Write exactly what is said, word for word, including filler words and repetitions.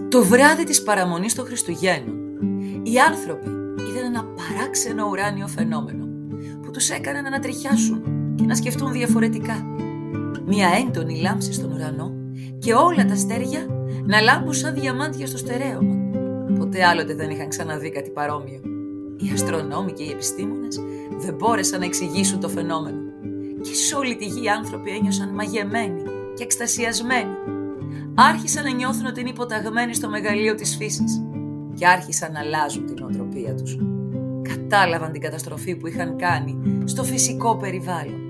Το βράδυ της παραμονής των Χριστουγέννων, οι άνθρωποι είδαν ένα παράξενο ουράνιο φαινόμενο που τους έκανε να ανατριχιάσουν και να σκεφτούν διαφορετικά. Μια έντονη λάμψη στον ουρανό και όλα τα αστέρια να λάμπουν σαν διαμάντια στο στερέωμα. Ποτέ άλλοτε δεν είχαν ξαναδεί κάτι παρόμοιο. Οι αστρονόμοι και οι επιστήμονες δεν μπόρεσαν να εξηγήσουν το φαινόμενο. Και σε όλη τη γη οι άνθρωποι ένιωσαν μαγεμένοι και εκστασιασμένοι. Άρχισαν να νιώθουν ότι είναι υποταγμένοι στο μεγαλείο της φύσης και άρχισαν να αλλάζουν την νοοτροπία τους. Κατάλαβαν την καταστροφή που είχαν κάνει στο φυσικό περιβάλλον